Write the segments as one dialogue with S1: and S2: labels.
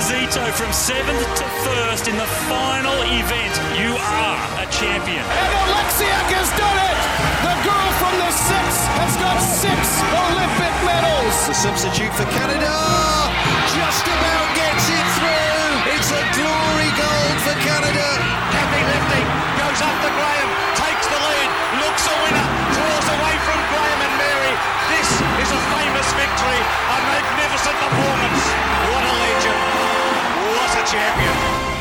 S1: Zito from 7th to 1st in the final event. You are a champion.
S2: And Alexiak has done it! The girl from the 6 has got 6 Olympic medals.
S3: The substitute for Canada just about gets it through. It's a glory goal for Canada.
S4: Heavy lifting, goes up to Graham, takes the lead, looks a winner, draws away from Graham and Mary. This is a famous victory, a magnificent performance. What a legend, what a champion.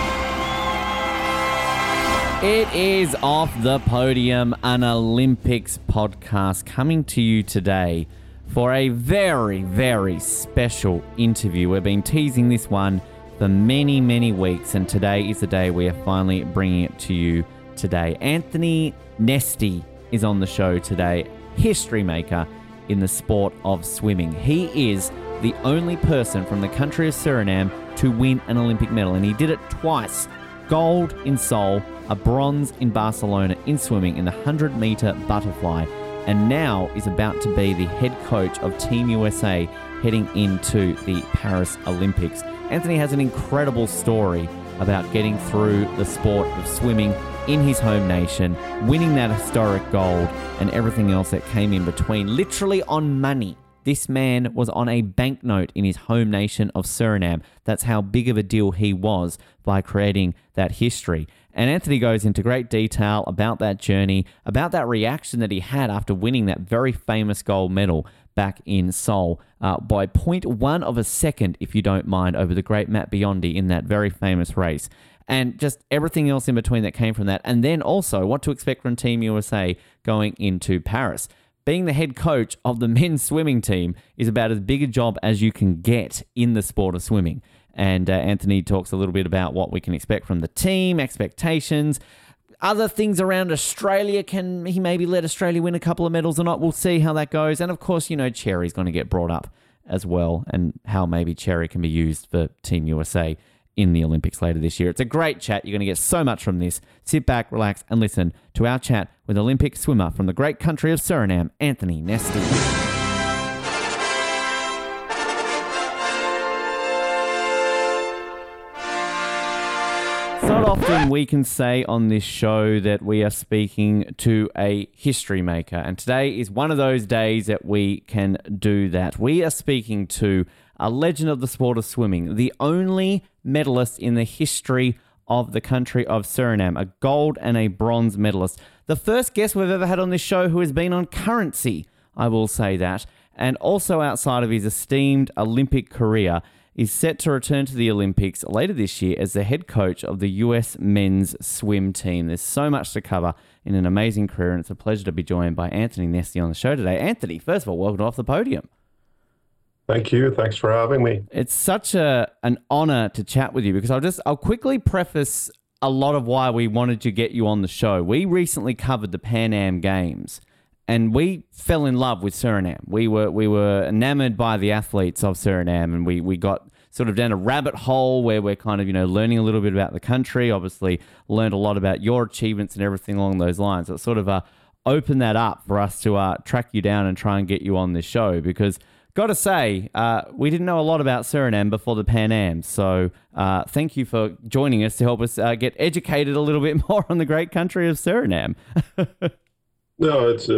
S5: It is Off the Podium, an Olympics podcast coming to you today for a very, very special interview. We've been teasing this one for many, many weeks, and today is the day we are finally bringing it to you today. Anthony Nesty is on the show today, history maker in the sport of swimming. He is the only person from the country of Suriname to win an Olympic medal, and he did it twice. Gold in Seoul, a bronze in Barcelona in swimming in the 100-meter butterfly, and now is about to be the head coach of Team USA heading into the Paris Olympics. Anthony has an incredible story about getting through the sport of swimming in his home nation, winning that historic gold, and everything else that came in between, literally on money. This man was on a banknote in his home nation of Suriname. That's how big of a deal he was by creating that history. And Anthony goes into great detail about that journey, about that reaction that he had after winning that very famous gold medal back in Seoul by 0.1 of a second, if you don't mind, over the great Matt Biondi in that very famous race. And just everything else in between that came from that. And then also what to expect from Team USA going into Paris. Being the head coach of the men's swimming team is about as big a job as you can get in the sport of swimming. And Anthony talks a little bit about what we can expect from the team, expectations, other things around Australia. Can he maybe let Australia win a couple of medals or not? We'll see how that goes. And of course, Cherry's going to get brought up as well, and how maybe Cherry can be used for Team USA in the Olympics later this year. It's a great chat. You're going to get so much from this. Sit back, relax, and listen to our chat with Olympic swimmer from the great country of Suriname, Anthony Nesty. It's not often we can say on this show that we are speaking to a history maker, and today is one of those days that we can do that. We are speaking to a legend of the sport of swimming, the only medalist in the history of the country of Suriname, a gold and a bronze medalist. The first guest we've ever had on this show who has been on currency, I will say that, and also outside of his esteemed Olympic career, is set to return to the Olympics later this year as the head coach of the US men's swim team. There's so much to cover in an amazing career, and it's a pleasure to be joined by Anthony Nesty on the show today. Anthony, first of all, welcome to Off the Podium.
S6: Thank you. Thanks for having me.
S5: It's such an honor to chat with you, because I'll quickly preface a lot of why we wanted to get you on the show. We recently covered the Pan Am Games, and we fell in love with Suriname. We were enamored by the athletes of Suriname, and we got sort of down a rabbit hole where we're kind of, learning a little bit about the country, obviously learned a lot about your achievements and everything along those lines. It sort of opened that up for us to track you down and try and get you on this show, because got to say, we didn't know a lot about Suriname before the Pan Am. So thank you for joining us to help us get educated a little bit more on the great country of Suriname.
S6: No, it's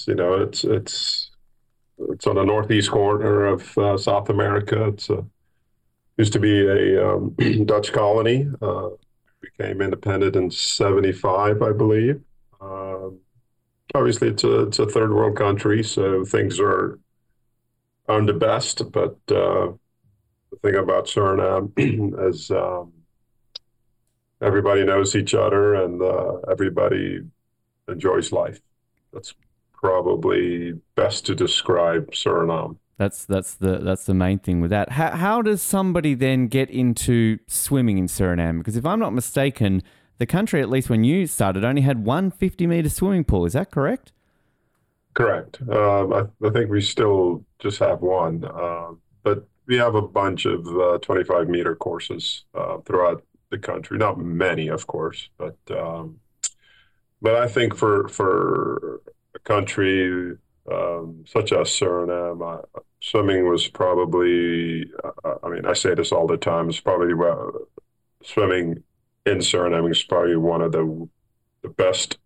S6: on the northeast corner of South America. It's used to be a Dutch colony. Became independent in '75, I believe. Obviously, it's a third world country, so things aren't the best. But the thing about Suriname is everybody knows each other, and everybody enjoys life. That's probably best to describe Suriname.
S5: That's the main thing with that. How does somebody then get into swimming in Suriname? Because if I'm not mistaken, the country, at least when you started, only had one 50-meter swimming pool. Is that correct?
S6: Correct. I think we still just have one, but we have a bunch of 25-meter courses throughout the country. Not many, of course, but I think for a country such as Suriname. Swimming was probably, I mean, I say this all the time, it's probably swimming in Suriname is probably one of the best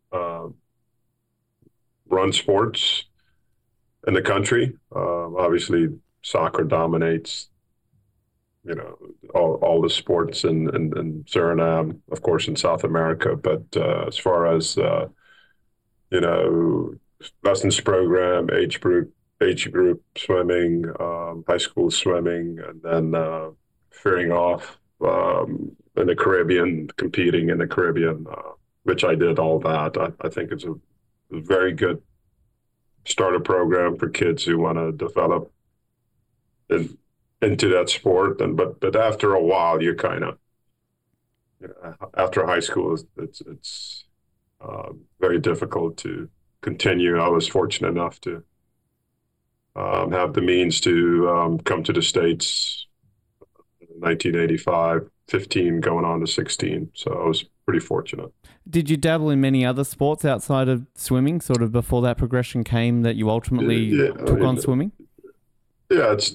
S6: run sports in the country. Obviously, soccer dominates, all the sports in Suriname, of course, in South America. But as far as lessons program, age group swimming, high school swimming, and then veering off in the Caribbean, competing in the Caribbean, which I did all that. I think it's a very good starter program for kids who want to develop into that sport. But after a while, you kind of, after high school, it's very difficult to continue. I was fortunate enough to have the means to come to the States in 1985, 15 going on to 16. So I was pretty fortunate.
S5: Did you dabble in many other sports outside of swimming, sort of before that progression came that you ultimately took on swimming?
S6: Yeah, it's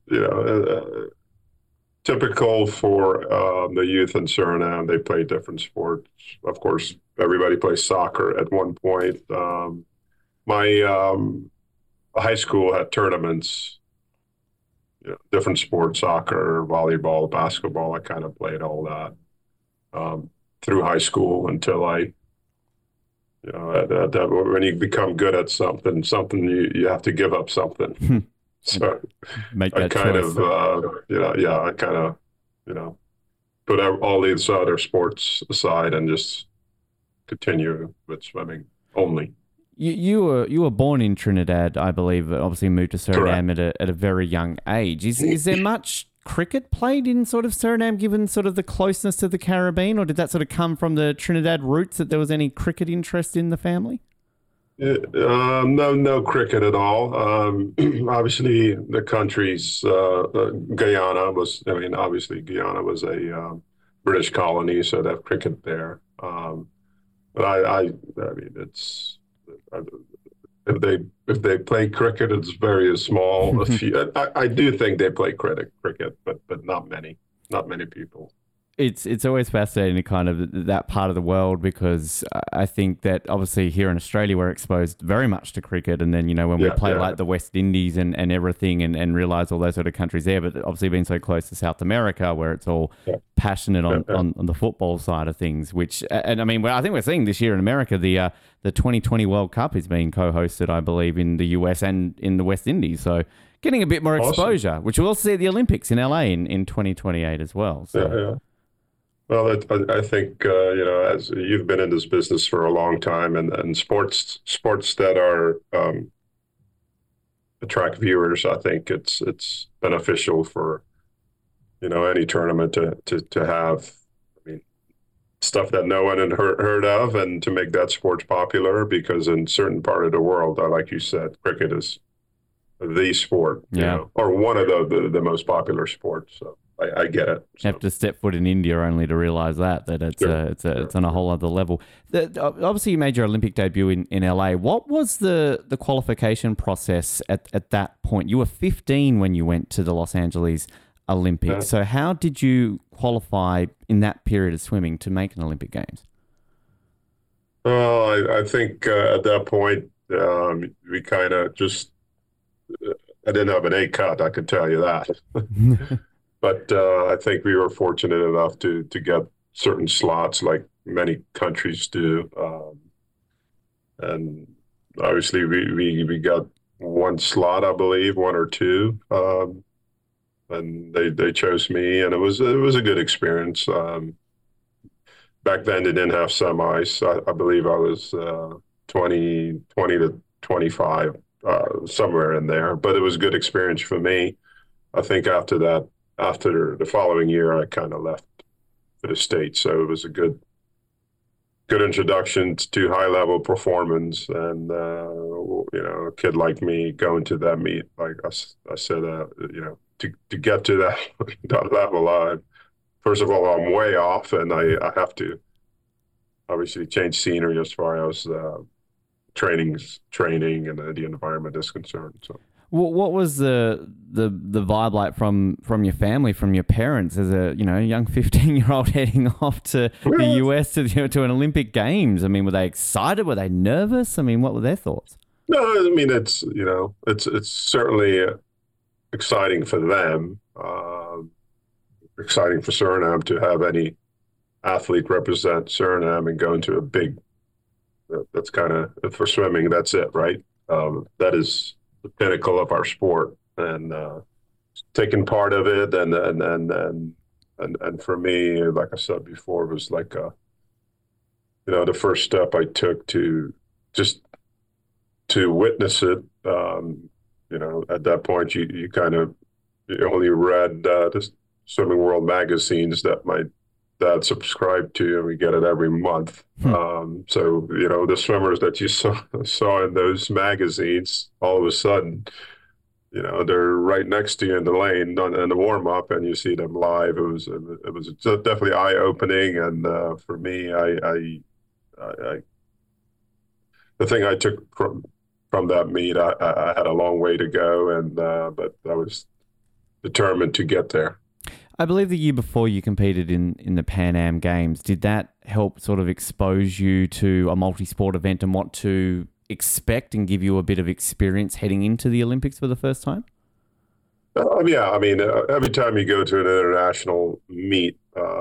S6: typical for the youth in Suriname. They play different sports. Of course, everybody plays soccer at one point. My high school had tournaments, different sports, soccer, volleyball, basketball. I kind of played all that through high school until I, when you become good at something you have to give up something. So
S5: Make that
S6: I kind
S5: choice.
S6: I kind of, put all these other sports aside and just continue with swimming only.
S5: You were born in Trinidad, I believe, but obviously moved to Suriname at a very young age. Is there much cricket played in sort of Suriname, given sort of the closeness to the Caribbean, or did that sort of come from the Trinidad roots that there was any cricket interest in the family?
S6: No cricket at all. Obviously, the country's Guyana was. I mean, obviously, Guyana was a British colony, so they have cricket there. But I mean, it's if they play cricket, it's very small. I do think they play cricket, but not many people.
S5: It's always fascinating to kind of that part of the world, because I think that obviously here in Australia we're exposed very much to cricket, and then when we play like the West Indies and everything and realise all those sort of countries there, but obviously being so close to South America where it's all passionate on the football side of things, which, and I mean, I think we're seeing this year in America, the 2020 World Cup is being co-hosted, I believe, in the US and in the West Indies, so getting a bit more exposure, which we'll also see at the Olympics in LA in 2028 as well. So.
S6: Yeah. Well, I think, as you've been in this business for a long time, and sports that are attract viewers, I think it's beneficial for, any tournament to have, I mean, stuff that no one had heard of, and to make that sport popular, because in certain part of the world, like you said, cricket is the sport, or one of the most popular sports. So. I get it.
S5: You have to step foot in India only to realise that it's on a whole other level. Obviously, you made your Olympic debut in LA. What was the qualification process at that point? You were 15 when you went to the Los Angeles Olympics. Yeah. So how did you qualify in that period of swimming to make an Olympic Games?
S6: Well, I think at that point we kind of just I didn't have an A cut, I could tell you that. But I think we were fortunate enough to get certain slots, like many countries do, and obviously we got one slot, I believe, one or two, and they chose me, and it was a good experience. Back then, they didn't have semis. I believe I was 20 to 25, somewhere in there, but it was a good experience for me. I think after the following year, I kind of left for the States. So it was a good introduction to high-level performance. And, a kid like me going to that meet, like I said, to get to that level, first of all, I'm way off, and I have to obviously change scenery as far as training and the environment is concerned. So.
S5: What was the vibe like from your family, from your parents, as a young 15-year-old heading off to the US to an Olympic Games? I mean, were they excited? Were they nervous? I mean, what were their thoughts?
S6: No, I mean it's certainly exciting for them. Exciting for Suriname to have any athlete represent Suriname and go into a big. That's kind of for swimming. That's it, right? That is the pinnacle of our sport, and taking part of it, and for me, like I said before, was like the first step I took to witness it. At that point, you only read the Swimming World magazines that my dad subscribed to, and we get it every month. So the swimmers that you saw in those magazines, all of a sudden, they're right next to you in the lane in the warm up, and you see them live. It was definitely eye opening, and for me, the thing I took from that meet, I had a long way to go, and but I was determined to get there.
S5: I believe the year before you competed in the Pan Am Games. Did that help sort of expose you to a multi-sport event and what to expect and give you a bit of experience heading into the Olympics for the first time?
S6: Yeah, I mean, every time you go to an international meet,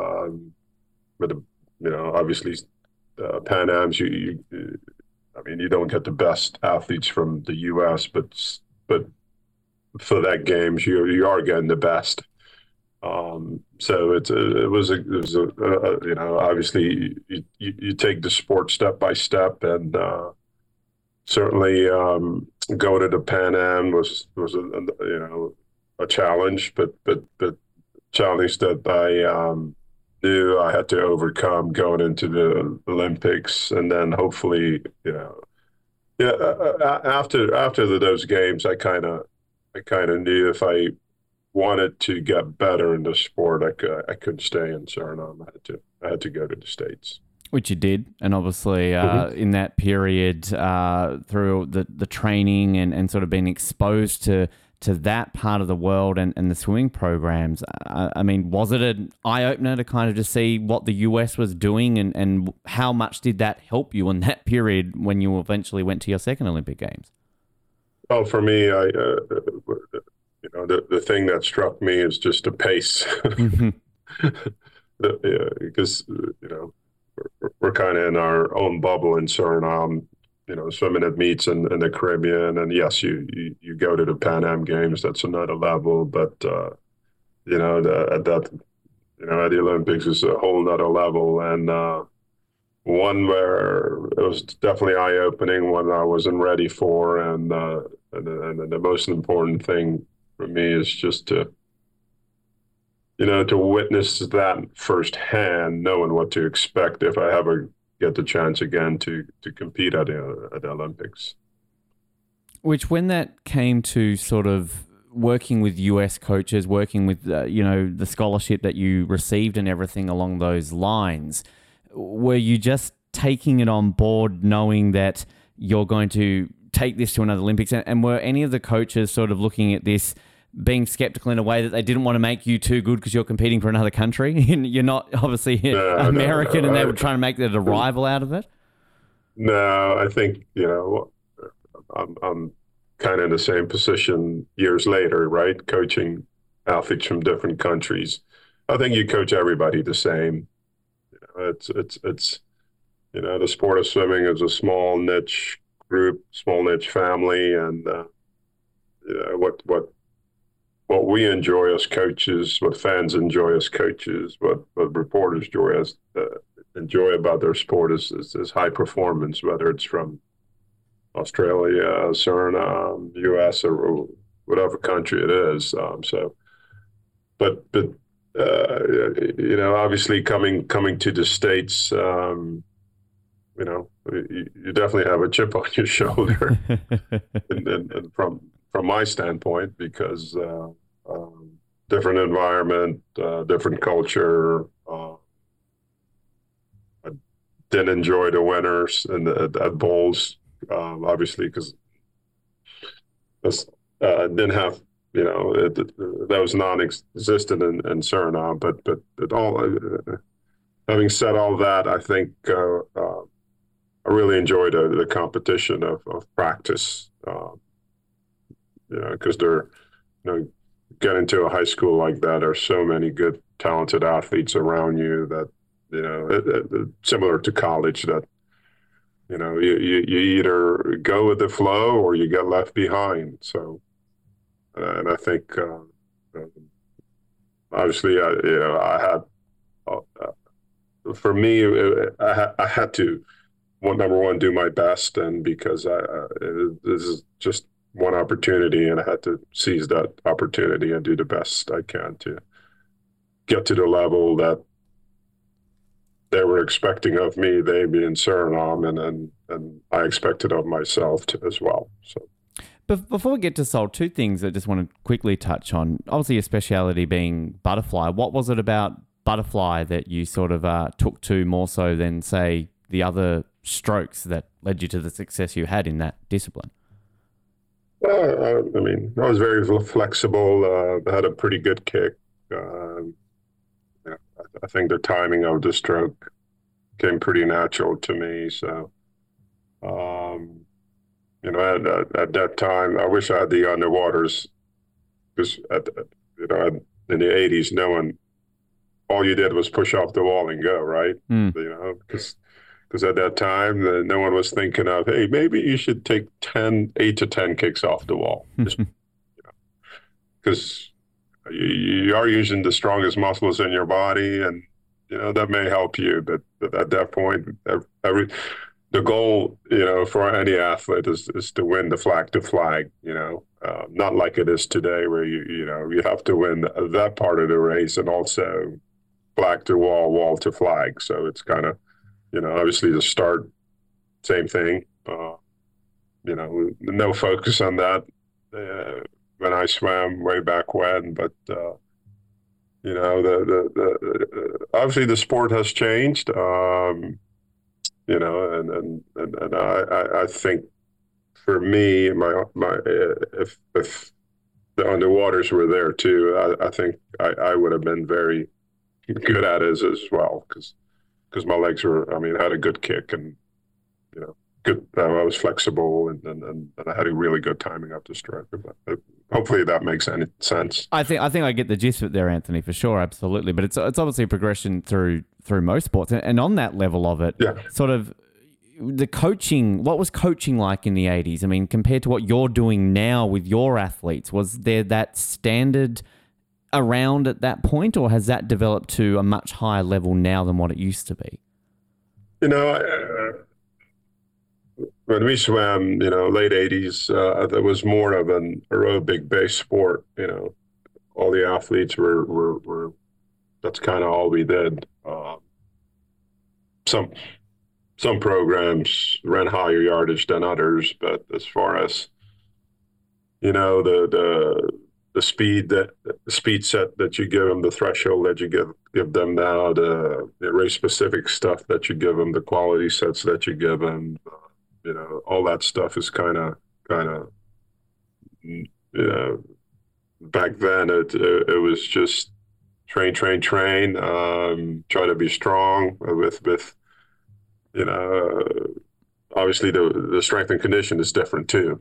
S6: obviously Pan Ams, you don't get the best athletes from the U.S., but for that games, you are getting the best. So it was obviously you take the sport step by step, and certainly going to the Pan Am was a challenge, but challenge that I knew I had to overcome going into the Olympics, and then hopefully after those games I kind of knew if I wanted to get better in the sport, I couldn't stay in Suriname. I had to go to the States.
S5: Which you did, and obviously in that period through the training and sort of being exposed to that part of the world and the swimming programs. I mean, was it an eye-opener to kind of just see what the US was doing, and how much did that help you in that period when you eventually went to your second Olympic Games?
S6: Well, for me, the thing that struck me is just the pace, because we're kind of in our own bubble in Suriname, swimming at meets in the Caribbean, and yes, you go to the Pan Am Games, that's another level, but at the Olympics is a whole nother level, and one where it was definitely eye-opening, one I wasn't ready for, and the most important thing for me is just to witness that firsthand, knowing what to expect if I ever get the chance again to compete at the Olympics.
S5: Which, when that came to sort of working with US coaches, working with the scholarship that you received and everything along those lines, were you just taking it on board, knowing that you're going to take this to another Olympics? And were any of the coaches sort of looking at this, being skeptical in a way that they didn't want to make you too good because you're competing for another country? You're not obviously American, and they were trying to make that a rival out of it?
S6: No, I think, I'm kind of in the same position years later, right? Coaching athletes from different countries. I think you coach everybody the same. It's the sport of swimming is a small niche group, small niche family, and what we enjoy as coaches, what fans enjoy as coaches, what reporters enjoy about their sport is high performance, whether it's from Australia, Suriname, US, or whatever country it is. Obviously coming to the States, you definitely have a chip on your shoulder, and from my standpoint, because different environment, different culture. I didn't enjoy the winners at bowls obviously, because didn't have, that was non-existent in Suriname. But it all, having said all that, I think I really enjoyed the competition of practice. Because they're, get into a high school like that, there's so many good, talented athletes around you that, similar to college, that, you either go with the flow or you get left behind. So, and I think, obviously, I had, for me, I had to, number one, do my best, and because this is just one opportunity, and I had to seize that opportunity and do the best I can to get to the level that they were expecting of me, they being Suriname, and I expected of myself as well. So,
S5: but before we get to Sol, two things I just want to quickly touch on. Obviously, your speciality being butterfly. What was it about butterfly that you sort of took to more so than, say, the other strokes that led you to the success you had in that discipline?
S6: I was very flexible. I had a pretty good kick. I think the timing of the stroke came pretty natural to me. So, at that time, I wish I had the underwaters, because in the 80s, all you did was push off the wall and go, right? Because at that time, no one was thinking of, hey, maybe you should take 8 to 10 kicks off the wall. Because you are using the strongest muscles in your body, and, that may help you. But at that point, the goal, for any athlete is to win the flag to flag, not like it is today where, you have to win that part of the race and also flag to wall, wall to flag. So it's kind of, obviously the start, same thing. No focus on that when I swam way back when. But obviously the sport has changed. And I think for me, if the underwaters were there too, I think I would have been very good at it as well, because my legs were, I had a good kick, and, good. I was flexible, and I had a really good timing up the stroke. Hopefully that makes any sense.
S5: I think I get the gist of it there, Anthony, for sure, absolutely. But it's obviously a progression through most sports, and on that level of it, sort of the coaching. What was coaching like in the 80s? Compared to what you're doing now with your athletes, was there that standard around at that point, or has that developed to a much higher level now than what it used to be?
S6: When we swam, late 80s, there was more of an aerobic-based sport. All the athletes were that's kind of all we did. Some programs ran higher yardage than others, but as far as, the speed set that you give them, the threshold that you give them now, the race specific stuff that you give them, the quality sets that you give them, all that stuff is kind of back then it was just train, try to be strong with obviously the strength and condition is different too.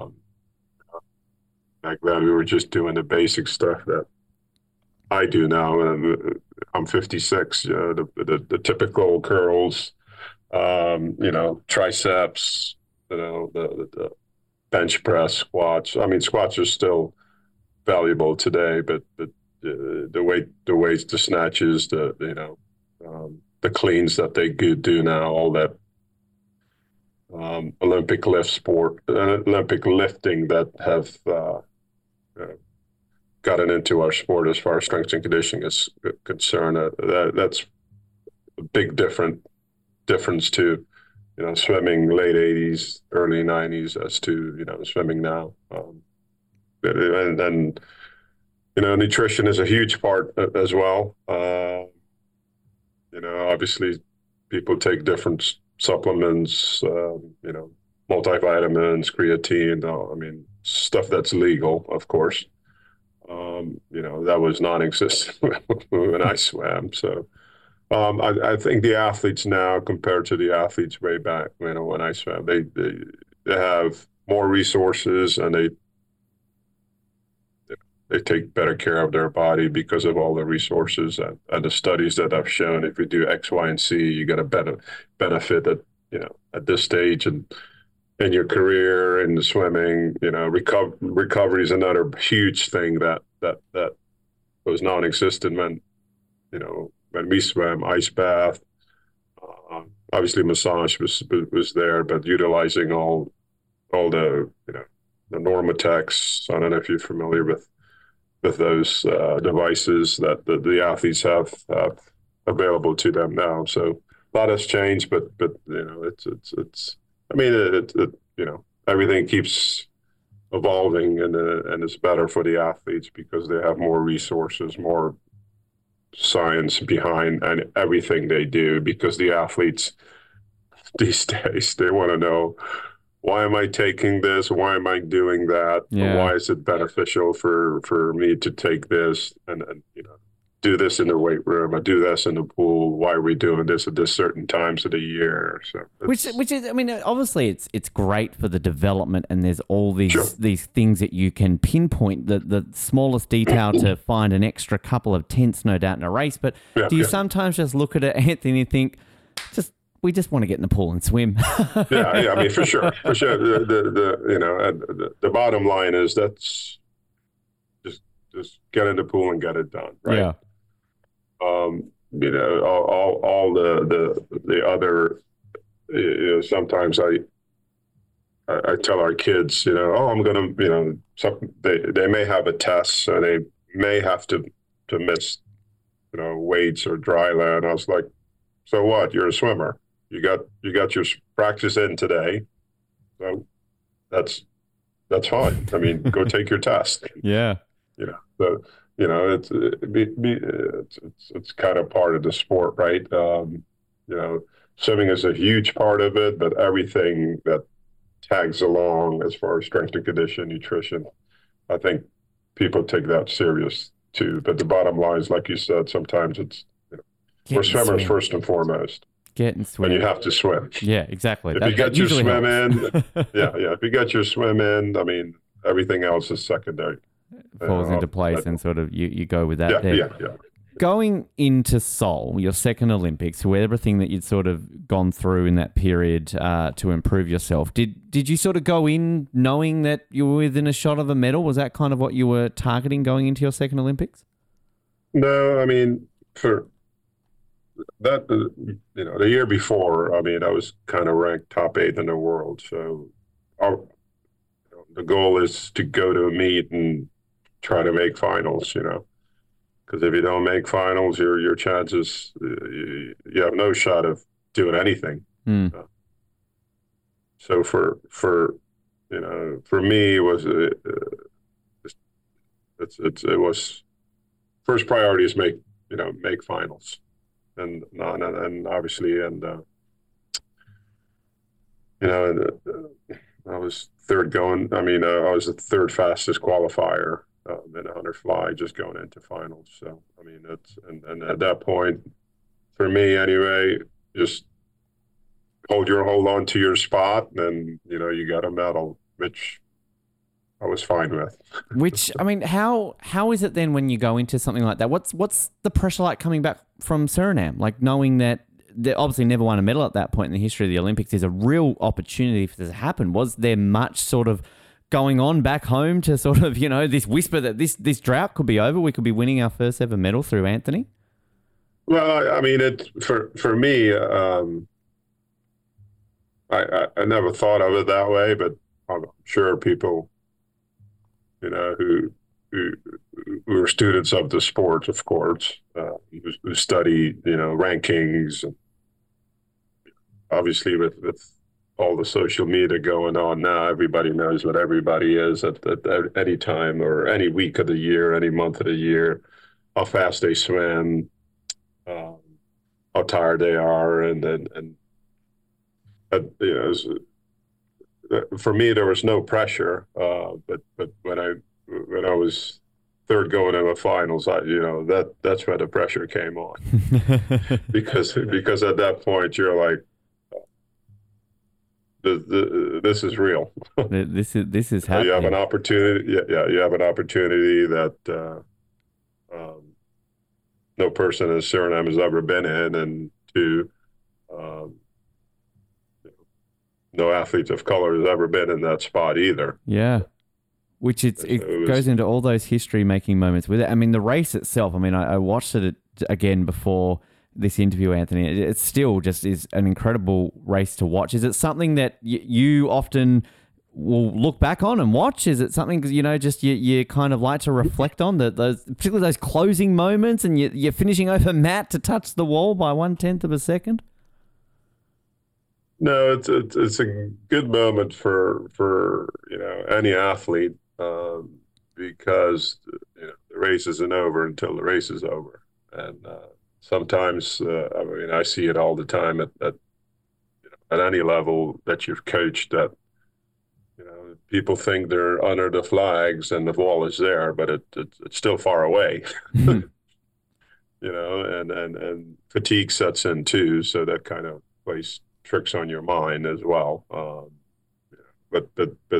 S6: Back then, we were just doing the basic stuff that I do now. And I'm 56. The typical curls, triceps, the bench press, squats. Squats are still valuable today, but the weights, the snatches, the cleans that they do now, all that. Olympic Olympic lifting that have gotten into our sport as far as strength and conditioning is concerned. That's a big difference to swimming late 80s, early 90s as to swimming now. And nutrition is a huge part as well. Obviously people take different supplements, multivitamins, creatine. I mean, stuff that's legal, of course. That was non-existent when I swam. So I think the athletes now, compared to the athletes way back, when I swam, they have more resources, and they take better care of their body because of all the resources and the studies that have shown if you do X, Y, and C, you get a better benefit at this stage and in your career in the swimming. Recovery is another huge thing that was non-existent when we swam. Ice bath, obviously massage was there, but utilizing all the the Normatex. I don't know if you're familiar with those devices that the athletes have available to them now. So a lot has changed, but it's. I mean, everything keeps evolving, and it's better for the athletes because they have more resources, more science behind and everything they do. Because the athletes these days, they want to know, why am I taking this? Why am I doing that?
S5: Yeah.
S6: Why is it beneficial for me to take this and do this in the weight room? I do this in the pool. Why are we doing this at this certain times of the year? So
S5: which is, I mean, obviously it's great for the development, and there's all these
S6: Sure.
S5: these things that you can pinpoint the smallest detail to find an extra couple of tenths, no doubt, in a race. But do you sometimes just look at it, Anthony, and think, we just want to get in the pool and swim?
S6: yeah. I mean, for sure. The bottom line is that's just get in the pool and get it done, right?
S5: Yeah.
S6: All the other, sometimes I tell our kids, I'm going to, they may have a test, so they may have to miss, weights or dry land. I was like, so what? You're a swimmer. You got your practice in today, so that's fine. I mean, go take your test.
S5: Yeah.
S6: So it's kind of part of the sport, right? Swimming is a huge part of it, but everything that tags along as far as strength and condition, nutrition, I think people take that serious too. But the bottom line is, like you said, sometimes it's we're swimmers first and foremost.
S5: Get and swim.
S6: And you have to swim.
S5: Yeah, exactly.
S6: If you get your swim in, if you get your swim in, I mean, everything else is secondary.
S5: Falls into place, and sort of you go with that there.
S6: Yeah.
S5: Going into Seoul, your second Olympics, with everything that you'd sort of gone through in that period to improve yourself, did you sort of go in knowing that you were within a shot of a medal? Was that kind of what you were targeting going into your second Olympics?
S6: No, I mean, for that, the year before, I mean, I was kind of ranked top 8 in the world. So the goal is to go to a meet and try to make finals, because if you don't make finals, your chances, you have no shot of doing anything. So for me, it was it was first priority is make finals, and obviously I was third going. I mean, I was the third fastest qualifier in a 100 fly, just going into finals. So I mean, and at that point, for me anyway, just hold on to your spot, and you got a medal, which I was fine with.
S5: Which, I mean, how is it then when you go into something like that? What's the pressure like coming back from Suriname? Like, knowing that they obviously never won a medal at that point in the history of the Olympics. There's a real opportunity for this to happen. Was there much sort of going on back home to sort of, this whisper that this drought could be over? We could be winning our first ever medal through Anthony?
S6: Well, I mean, for me, I never thought of it that way, but I'm sure people, who are students of the sport, of course, who study, rankings. And obviously, with all the social media going on now, everybody knows what everybody is at any time or any week of the year, any month of the year, how fast they swim, how tired they are, and for me, there was no pressure. But when I was third going to the finals, that's where the pressure came on. because at that point you're like, this is real.
S5: This is happening.
S6: You have an opportunity. You have an opportunity that no person in Suriname has ever been in, and no athlete of color has ever been in that spot either.
S5: Yeah. Which it goes into all those history-making moments with it. I mean, the race itself, I watched it again before this interview, Anthony. It still just is an incredible race to watch. Is it something that you often will look back on and watch? Is it something, just you kind of like to reflect on, particularly those closing moments, and you're finishing over Matt to touch the wall by 1/10 of a second?
S6: No, it's a good moment for any athlete, because the race isn't over until the race is over, and sometimes I see it all the time at any level that you've coached, that people think they're under the flags and the wall is there, but it's still far away. And fatigue sets in too, so that kind of plays tricks on your mind as well. But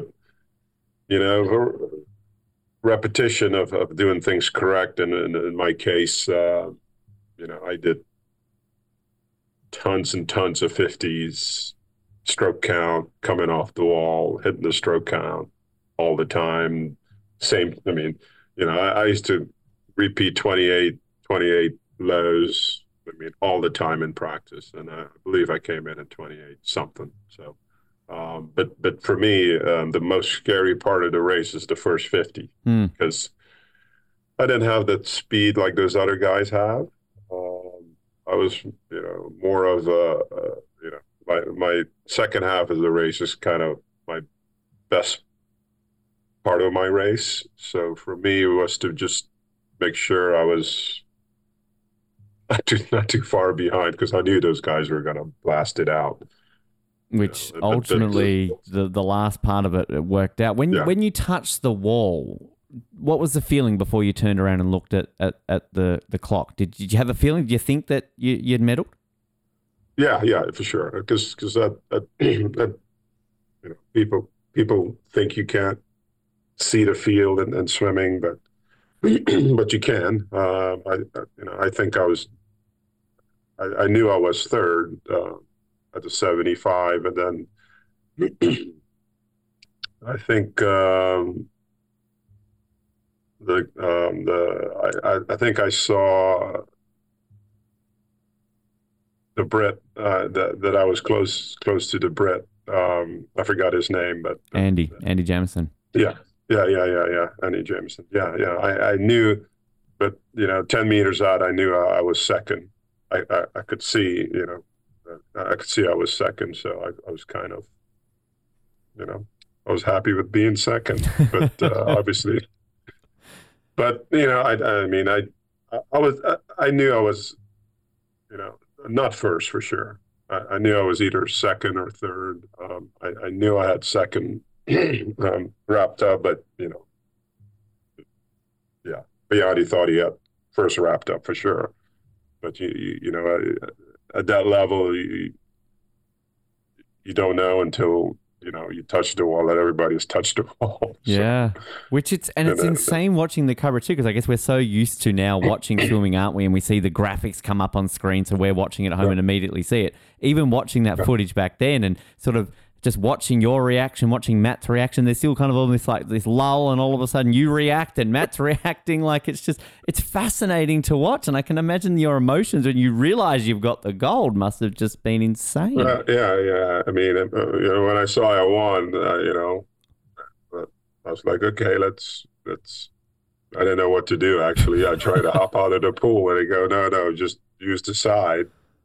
S6: repetition of doing things correct, and in my case, I did tons and tons of 50s, stroke count, coming off the wall, hitting the stroke count all the time. I used to repeat 28 lows, all the time in practice. And I believe I came in at 28 something. So, but for me, the most scary part of the race is the first 50, because I didn't have that speed like those other guys have. I was, more of my second half of the race is kind of my best part of my race. So for me, it was to just make sure I was not too far behind, because I knew those guys were going to blast it out.
S5: Which ultimately, the last part of it worked out. When you touched the wall, what was the feeling before you turned around and looked at the clock? Did you have a feeling? Do you think that you'd medaled? Yeah,
S6: for sure. Because people think you can't see the field and swimming, but you can. I think I knew I was third at the 75, and then I think I think I saw the Brit that I was close to the Brit. I forgot his name, but
S5: Andy Jamison.
S6: Yeah. Andy Jamison. Yeah. I knew, but 10 meters out, I knew I was second. I could see, I could see I was second, so I was kind of, I was happy with being second, but obviously. But I knew I was, not first for sure. I knew I was either second or third. I knew I had second wrapped up, but Beati thought he had first wrapped up for sure. But at that level, you don't know until you touch the wall, that everybody's touched the wall. So,
S5: yeah, it's insane watching the coverage too, because I guess we're so used to now watching swimming, aren't we? And we see the graphics come up on screen, so we're watching it at home and immediately see it. Even watching that footage back then, and sort of just watching your reaction, watching Matt's reaction, there's still kind of almost like this lull, and all of a sudden you react and Matt's reacting. Like, it's fascinating to watch. And I can imagine your emotions when you realize you've got the gold must have just been insane.
S6: Yeah. I mean, when I saw I won, I was like, okay, let's. I didn't know what to do, actually. I tried to hop out of the pool, and they go, no, just use the side.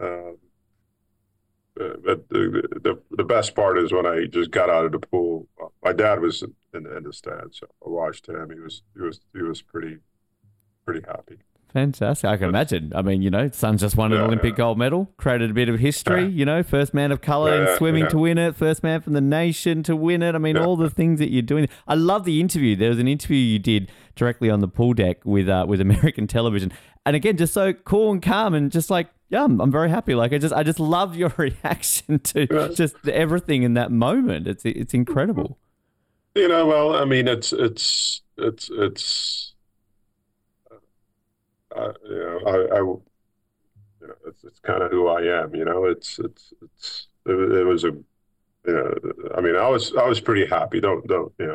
S6: But the best part is when I just got out of the pool. My dad was in the stand, so I watched him. He was pretty happy.
S5: Fantastic. I can imagine. I mean, son's just won an Olympic gold medal, created a bit of history, first man of colour in swimming to win it, first man from the nation to win it. I mean, all the things that you're doing. I love the interview. There was an interview you did directly on the pool deck with American television. And again, just so cool and calm and just like, yeah, I'm very happy. Like, I just love your reaction to just everything in that moment. It's incredible.
S6: Well, I mean, it's kind of who I am. It was I mean, I was pretty happy. Don't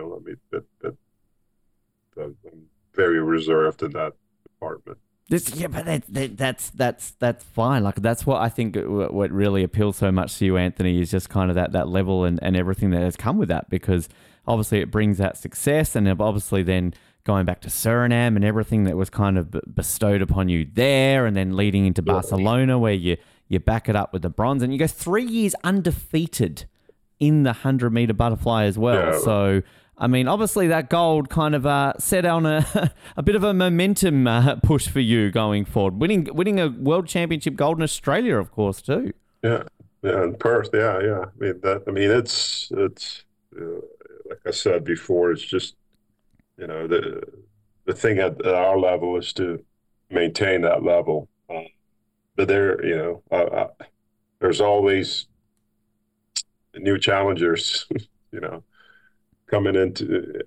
S6: I'm very reserved in that department.
S5: But that's fine. Like, that's what I think what really appeals so much to you, Anthony, is just kind of that level and everything that has come with that, because obviously it brings that success, and obviously then going back to Suriname and everything that was kind of bestowed upon you there, and then leading into Barcelona where you back it up with the bronze, and you go 3 years undefeated in the 100-meter butterfly as well. Yeah. So, I mean, obviously that gold kind of set on a bit of a momentum push for you going forward. Winning a world championship gold in Australia, of course, too.
S6: Yeah, in Perth. Yeah. It's like I said before, it's just the thing at our level is to maintain that level. But there's always new challengers, coming into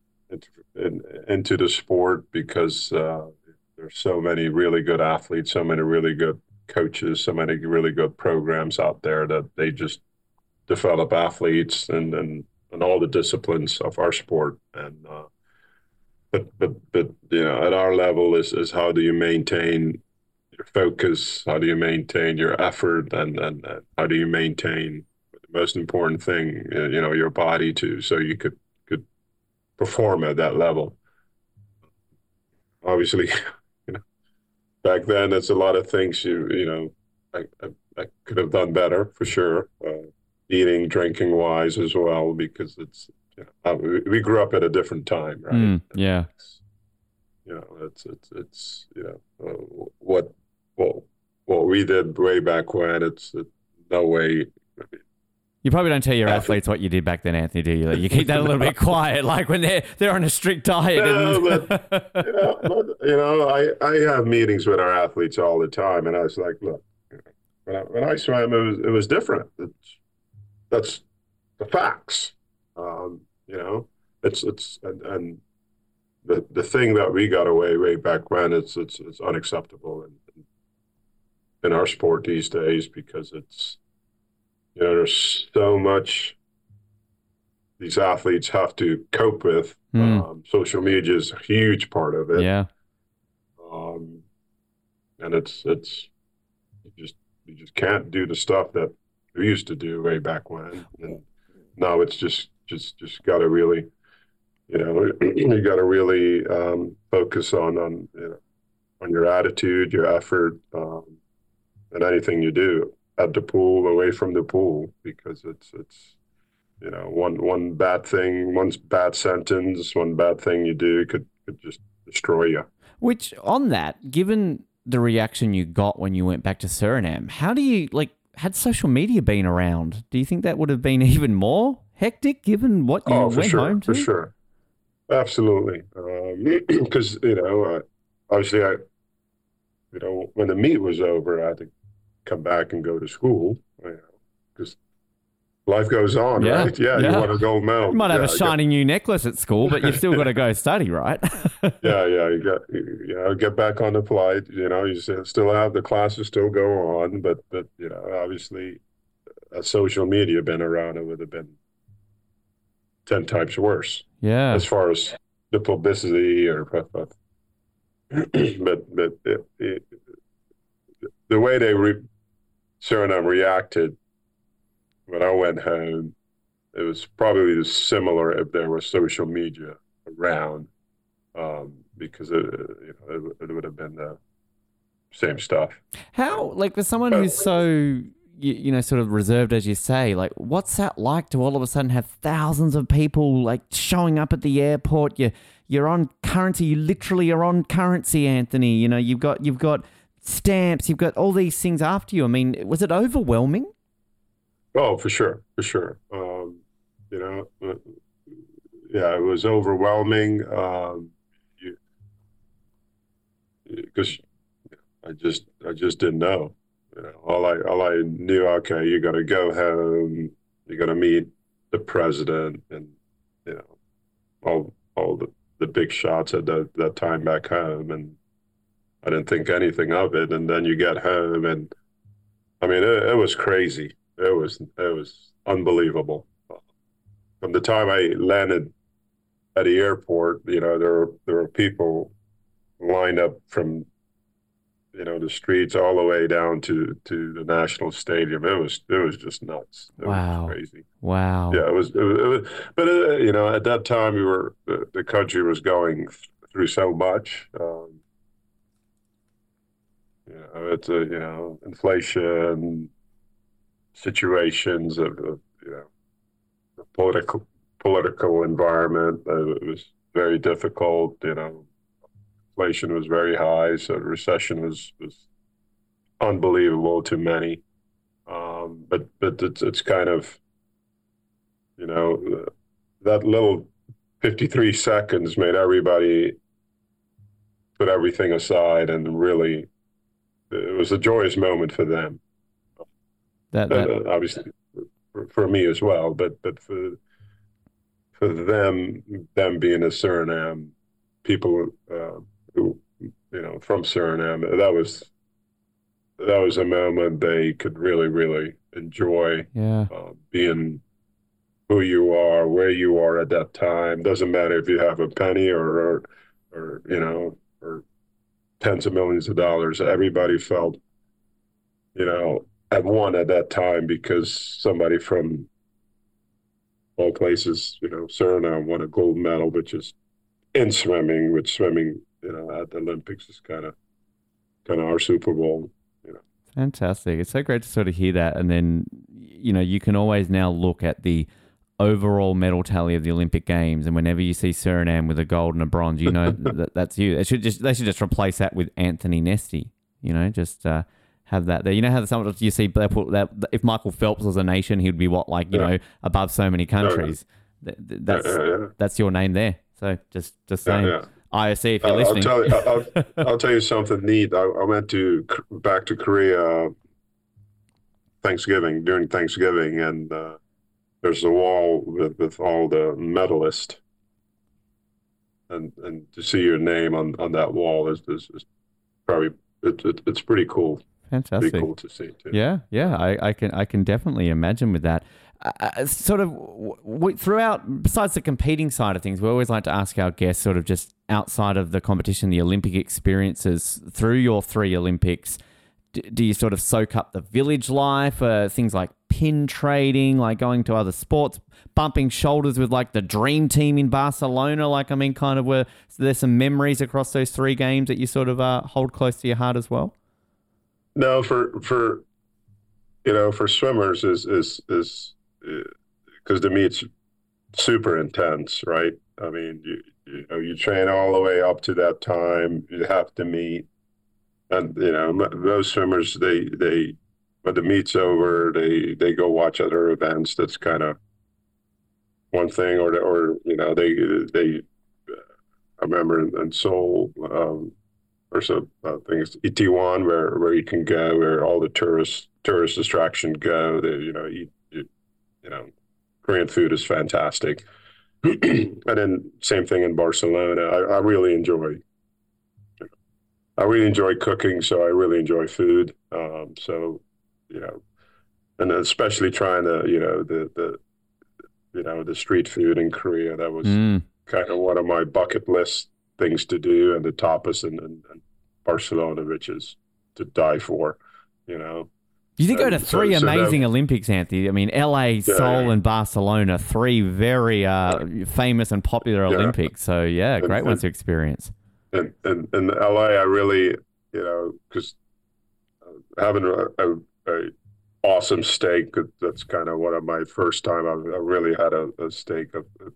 S6: the sport, because there's so many really good athletes, so many really good coaches, so many really good programs out there that they just develop athletes and all the disciplines of our sport. And but at our level is how do you maintain your focus? How do you maintain your effort? And how do you maintain the most important thing, your body too, so you could perform at that level. Obviously, back then it's a lot of things I could have done better for sure, eating, drinking wise as well, because it's we grew up at a different time, right?
S5: Yeah.
S6: It's what we did way back when. It's no way.
S5: You probably don't tell your athletes what you did back then, Anthony, do you? You keep that a little bit quiet, like when they're on a strict diet.
S6: I have meetings with our athletes all the time, and I was like, look, when I swam, it was different. That's the facts. And the thing that we got away way back when, it's unacceptable in our sport these days, because it's there's so much these athletes have to cope with. Social media is a huge part of it.
S5: Yeah.
S6: And it's you just can't do the stuff that we used to do way back when. And now it's just got to really, you got to really focus on your attitude, your effort, and anything you do at the pool, away from the pool, because it's one bad thing, one bad sentence, one bad thing you do could just destroy you.
S5: Which, on that, given the reaction you got when you went back to Suriname, how do you, had social media been around, do you think that would have been even more hectic given what you went home to?
S6: For sure. Absolutely. Because, obviously when the meet was over, I had to come back and go to school, because life goes on, right? Yeah, you want a gold medal.
S5: You might have a shiny new necklace at school, but you've still got to go study, right?
S6: You got get back on the flight. You still have the classes still go on, but obviously, social media been around, it would have been 10 times worse.
S5: Yeah,
S6: as far as the publicity but the way Suriname reacted when I went home, it was probably similar if there was social media around, because it would have been the same stuff.
S5: How, for someone who's so sort of reserved, as you say. Like, what's that like to all of a sudden have thousands of people like showing up at the airport? You're on currency. You literally are on currency, Anthony. You know, you've got stamps. You've got all these things after you. I mean, was it overwhelming?
S6: Oh, for sure. Yeah, it was overwhelming. Because I just didn't know. You know, all I knew. Okay, you're gonna go home. You're gonna meet the president, and you know, all the big shots at that time back home, and I didn't think anything of it. And then you get home, and I mean, it was crazy. It was unbelievable. From the time I landed at the airport, you know, there were people lined up from, you know, the streets all the way down to the National Stadium. It was just nuts. It was crazy.
S5: Wow.
S6: Yeah, it was but you know, at that time the country was going through so much. You know, it's inflation, situations of you know, the political environment. It was very difficult. You know, inflation was very high, so the recession was unbelievable to many. But it's kind of, you know, that little 53 seconds made everybody put everything aside, and really, it was a joyous moment for them. That obviously for me as well, but for them being a Suriname, people who, you know, from Suriname, that was a moment they could really enjoy.
S5: Yeah.
S6: Being who you are, where you are at that time. Doesn't matter if you have a penny or you know, or tens of millions of dollars. Everybody felt, you know, at one at that time, because somebody from all places, you know, Suriname won a gold medal, which is in swimming, which swimming, you know, at the Olympics is kind of our Super Bowl, you know.
S5: Fantastic. It's so great to sort of hear that. And then, you know, you can always now look at the overall medal tally of the Olympic Games, and whenever you see Suriname with a gold and a bronze, you know that's you. They should just replace that with Anthony Nesty. You know, just have that there. You know how sometimes you see they put that, if Michael Phelps was a nation, he'd be what, like, you know, above so many countries. That's your name there. So just saying. IOC, if you're listening.
S6: I'll tell you something neat. I went back to Korea during Thanksgiving, and there's a wall with all the medalists, and to see your name on that wall is probably it's pretty cool.
S5: Fantastic.
S6: Pretty cool to see too.
S5: Yeah. I can definitely imagine with that. Sort of throughout, besides the competing side of things, we always like to ask our guests, sort of just outside of the competition, the Olympic experiences through your 3 Olympics. Do you sort of soak up the village life, things like pin trading, like going to other sports, bumping shoulders with like the dream team in Barcelona? Like, I mean, kind of there's some memories across those 3 games that you sort of hold close to your heart as well?
S6: No, for you know, for swimmers is because the meet's super intense, right? I mean, you know, you train all the way up to that time. You have to meet. And, you know, those swimmers, they when the meet's over, they go watch other events. That's kind of one thing, or you know, they I remember in Seoul, or some things, Itaewon, where you can go, where all the tourist attraction go. They, you know, eat, you know, Korean food is fantastic. And then same thing in Barcelona. I really enjoy cooking, so I really enjoy food. So, you know, and especially trying to, you know, the street food in Korea. That was kind of one of my bucket list things to do, and the tapas and Barcelona, which is to die for, you know.
S5: You did go to 3 amazing Olympics, Anthony. I mean, LA, Seoul, and Barcelona, 3 very famous and popular Olympics. So, yeah, great ones to experience.
S6: And LA, I really, you know, because having a awesome steak. That's kind of one of my first time I really had a steak.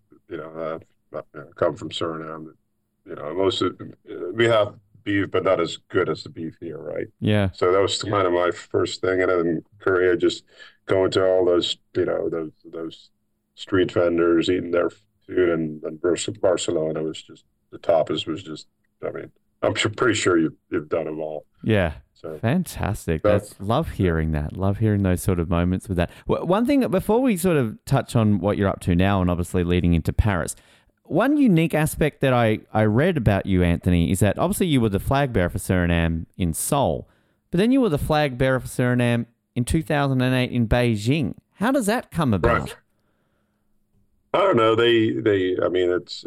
S6: Come from Suriname. Most of we have beef, but not as good as the beef here, right?
S5: Yeah.
S6: So that was kind of my first thing, and then in Korea, just going to all those, those street vendors, eating their food, and Barcelona was just the tapas was just. I mean, I'm pretty sure you've done them all.
S5: Yeah.
S6: So
S5: fantastic. That's love hearing that. Love hearing those sort of moments with that. One thing before we sort of touch on what you're up to now, and obviously leading into Paris. One unique aspect that I read about you, Anthony, is that obviously you were the flag bearer for Suriname in Seoul, but then you were the flag bearer for Suriname in 2008 in Beijing. How does that come about?
S6: Right. I don't know. I mean,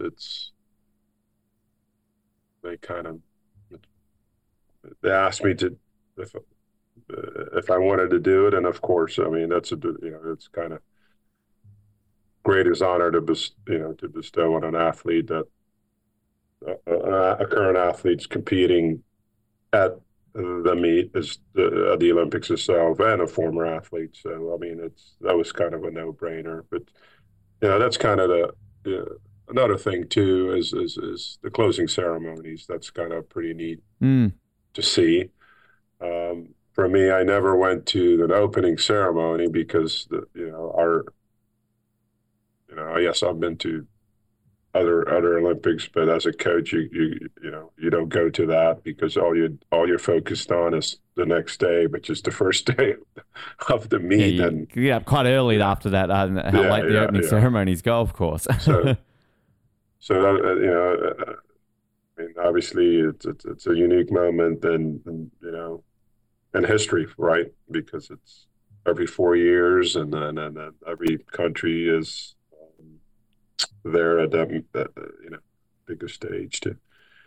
S6: they kind of, they asked me if I wanted to do it. And of course, I mean, it's kind of greatest honor to bestow on an athlete that a current athlete's competing at the meet is the Olympics itself, and a former athlete. So I mean, that was kind of a no-brainer. But that's kind of another thing too is the closing ceremonies. That's kind of pretty neat to see. For me, I never went to an opening ceremony because yes, I've been to other Olympics, but as a coach, you don't go to that because all you're focused on is the next day, which is the first day of the meet.
S5: Yeah, you get up quite early after that. How late the opening ceremonies go, of course.
S6: so that, I mean, obviously it's a unique moment and in history, right? Because it's every 4 years, and then every country is there at that bigger stage to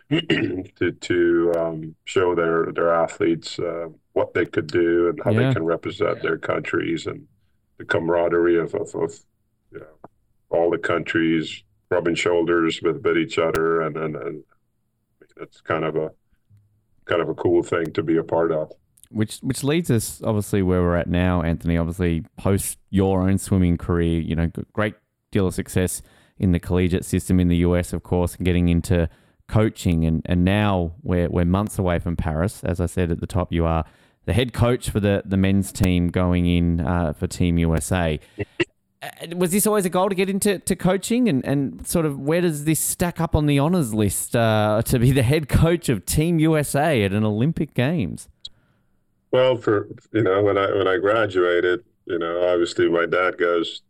S6: show their athletes what they could do and how they can represent their countries, and the camaraderie of all the countries rubbing shoulders with each other, and it's kind of a cool thing to be a part of.
S5: Which leads us obviously where we're at now, Anthony. Obviously, post your own swimming career, great deal of success in the collegiate system in the US, of course, and getting into coaching. And now we're months away from Paris. As I said at the top, you are the head coach for the men's team going in for Team USA. Was this always a goal to get into coaching? And sort of where does this stack up on the honours list to be the head coach of Team USA at an Olympic Games?
S6: Well, when I graduated, obviously my dad goes,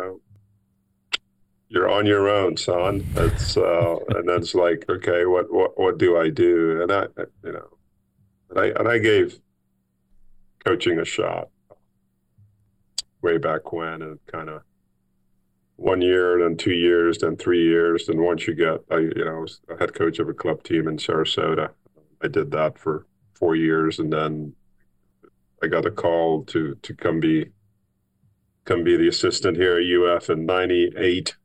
S6: you're on your own, son. It's and then it's like, okay, what do I do? And I gave coaching a shot way back when, and kind of 1 year, then 2 years, then 3 years, then once you get, I was a head coach of a club team in Sarasota. I did that for 4 years, and then I got a call to come be the assistant here at UF in '98.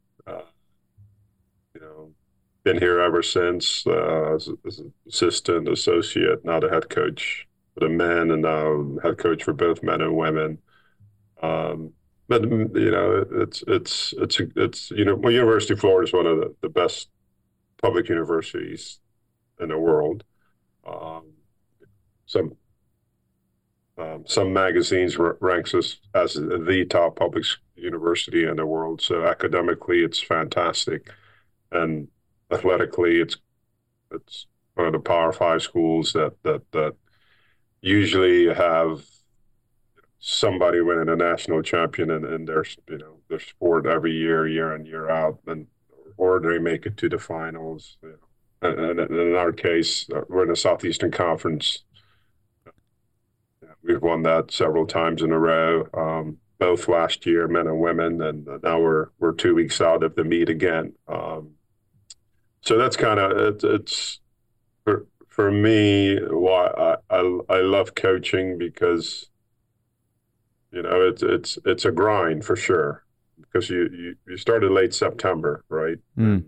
S6: Been here ever since as an assistant, associate, now the head coach for the men, and now head coach for both men and women. But University of Florida is one of the best public universities in the world. Some magazines ranks us as the top public university in the world. So academically, it's fantastic, and athletically, it's one of the Power 5 schools that usually have somebody winning a national champion in their sport every year in, year out, or they make it to the finals. And in our case, we're in the Southeastern Conference. We've won that several times in a row, both last year, men and women, and now we're 2 weeks out of the meet again. So that's kind of it's for me why I love coaching, because it's a grind for sure, because you started late September, right? And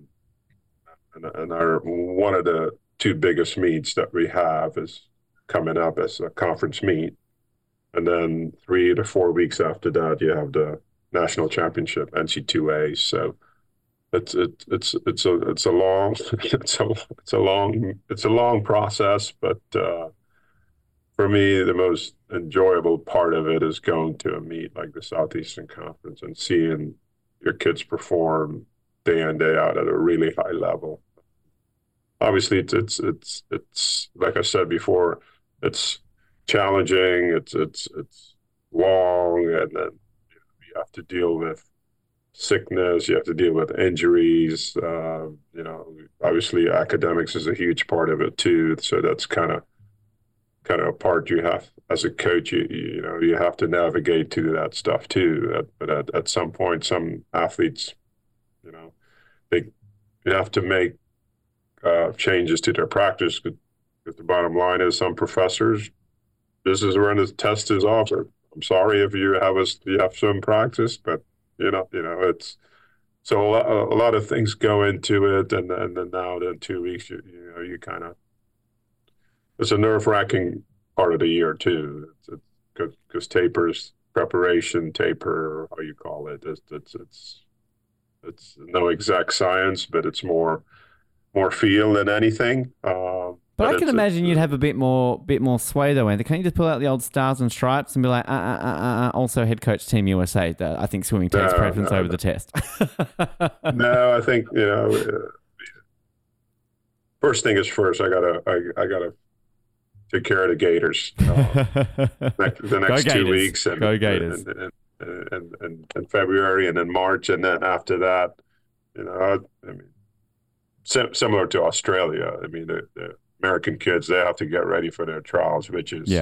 S6: one of the two biggest meets that we have is coming up as a conference meet. and then 3 to 4 weeks after that, you have the national championship, NC2A. So it's a long it's a long process, but for me, the most enjoyable part of it is going to a meet like the Southeastern Conference and seeing your kids perform day in, day out at a really high level. Obviously, it's like I said before, it's challenging, it's long, and then you have to deal with sickness, you have to deal with injuries. Obviously, academics is a huge part of it too. So that's kind of a part you have as a coach. You have to navigate through that stuff too. But at some point, some athletes, you have to make changes to their practice. Because the bottom line is, some professors, this is when the test is offered. I'm sorry if you have some practice, but it's so a lot of things go into it, and then now in 2 weeks, you kind of, it's a nerve-wracking part of the year too, because taper, how you call it, it's no exact science, but it's more feel than anything.
S5: But I can imagine you'd have a bit more sway though, Anthony. Can't you just pull out the old stars and stripes and be like, also head coach Team USA? I think swimming takes preference over the test.
S6: No, I think first thing is first. I gotta take care of the Gators the next 2 weeks, and
S5: go Gators,
S6: and February, and then March, and then after that, similar to Australia. I mean, the American kids, they have to get ready for their trials, which is,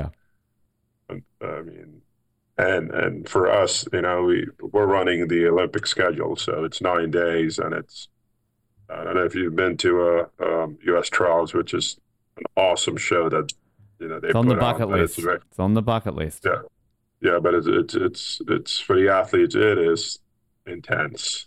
S6: and for us, we're running the Olympic schedule, so it's 9 days, and it's, I don't know if you've been to U.S. trials, which is an awesome show that, they
S5: it's on the bucket list. It's on the bucket list.
S6: Yeah, but it's for the athletes, it is intense.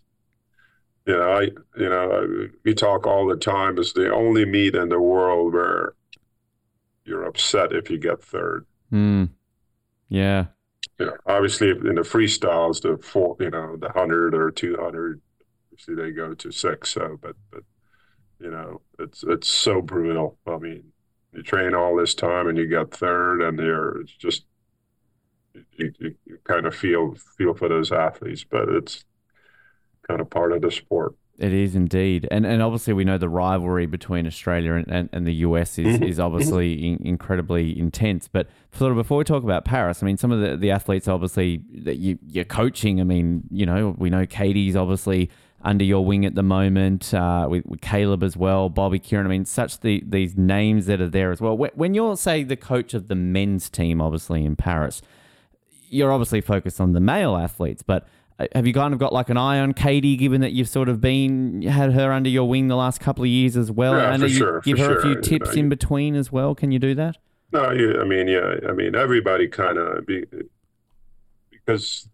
S6: We talk all the time. It's the only meet in the world where you're upset if you get third.
S5: Yeah.
S6: Obviously, in the freestyles, the 100 or 200, obviously they go to 6. So, but it's so brutal. I mean, you train all this time and you get third, and it's just you kind of feel for those athletes, but it's kind of part of the sport.
S5: It is indeed. And obviously we know the rivalry between Australia and the US is obviously incredibly intense. But sort of before we talk about Paris, I mean, some of the athletes obviously that you're coaching, I mean, we know Katie's obviously under your wing at the moment, with Caleb as well, Bobby Kieran. I mean, these names that are there as well. When you're, say, the coach of the men's team, obviously in Paris, you're obviously focused on the male athletes, but have you kind of got like an eye on Katie, given that you've sort of had her under your wing the last couple of years as well?
S6: Yeah,
S5: and give her
S6: sure.
S5: a few tips in between as well. Can you do that?
S6: No, I mean, everybody kind of because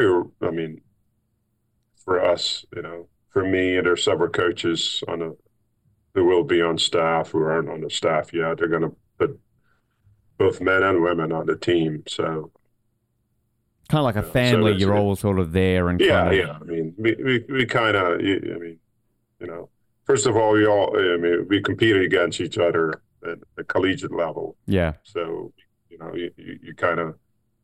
S6: for us, for me, and there's several coaches who will be on staff who aren't on the staff yet. They're going to put both men and women on the team, so.
S5: Kind of like a family, so you're all sort of there and
S6: yeah. I mean, we kind of, first of all, we competed against each other at the collegiate level.
S5: Yeah.
S6: So, you kind of,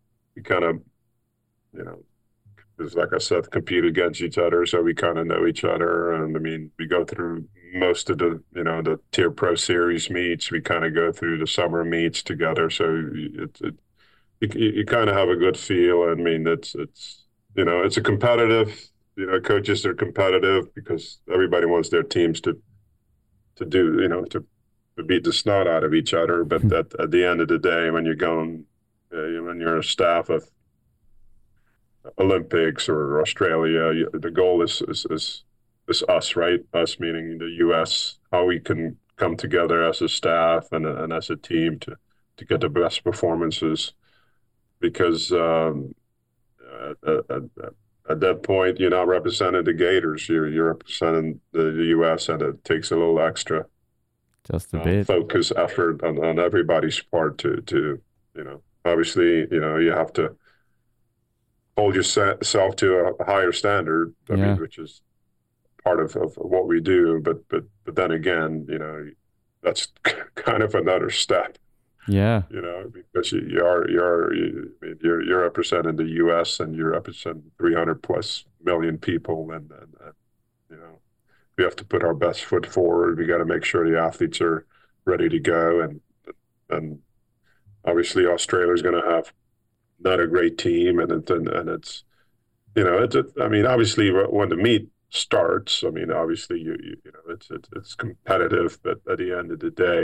S6: because like I said, compete against each other, so we kind of know each other, and I mean, we go through most of the, the Tier Pro Series meets. We kind of go through the summer meets together, so you kind of have a good feel. I mean, it's a competitive, coaches are competitive because everybody wants their teams to do, to beat the snot out of each other. But at the end of the day, when when you're a staff of Olympics or Australia, the goal is us, right? Us meaning the U.S., how we can come together as a staff and as a team to get the best performances. Because at that point, you're not representing the Gators. You're representing the U.S., and it takes a little extra,
S5: just a bit
S6: focus, effort on everybody's part to obviously, you have to hold yourself to a higher standard, which is part of what we do. But then again, that's kind of another step.
S5: Yeah.
S6: Because you're representing the U.S. and you're representing 300+ million people, and we have to put our best foot forward. We got to make sure the athletes are ready to go, and obviously Australia's going to have not a great team, and it's obviously when the meet starts, obviously it's competitive, but at the end of the day,